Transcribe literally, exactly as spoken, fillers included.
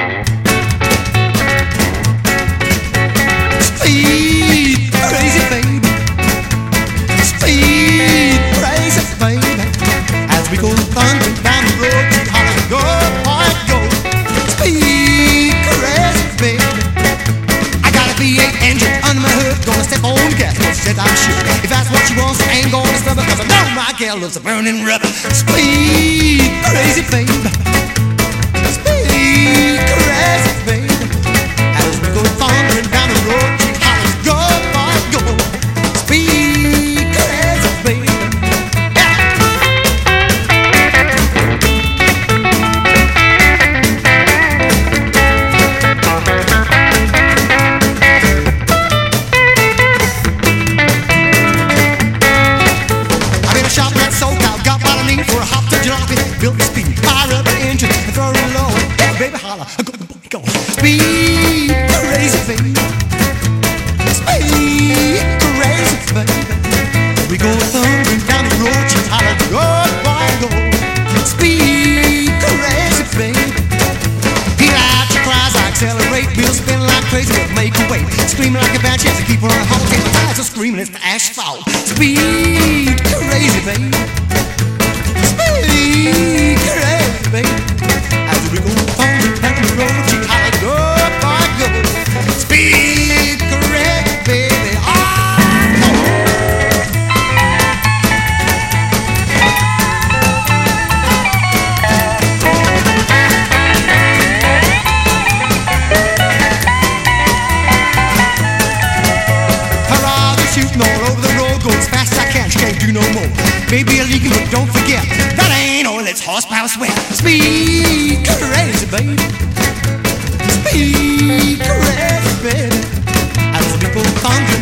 Speed, crazy baby. Speed, crazy baby. As we go thundering down the road to Hollywood, boy, go. Speed, crazy baby. I got a V eight engine under my hood, gonna step on the gas, but said I'm sure. If that's what she wants, I ain't gonna stop it, cause I know my gal loves a burning rubber. Speed, crazy baby. Speed, crazy baby. As we go thundering down the road to Hollywood, boy, go. Speed, crazy baby. Built the speed, fire up the engine, and throw it low. Hey, baby, holla, go, go, go. Speed, crazy baby. Speed, crazy baby. We go thundering down the road, she's holla, go, boy, go. Speed, crazy baby. He out, she cries, I accelerate, wheels spin like crazy, but make her wait. Screaming like a banshee, have to keep her on hold. Take the tires are screaming, it's the asphalt. Speed, crazy baby. Speed, crazy baby. As we go thundering down the road, she holla, go, boy, go. Speed, crazy baby. Oh, no. Her eyes are shooting all over the road, go as fast as I can, she can't do no more. Maybe a leaking, but don't forget, that ain't oil, it's horsepower sweat. Speed, crazy baby. Speed, crazy baby. As we go thundering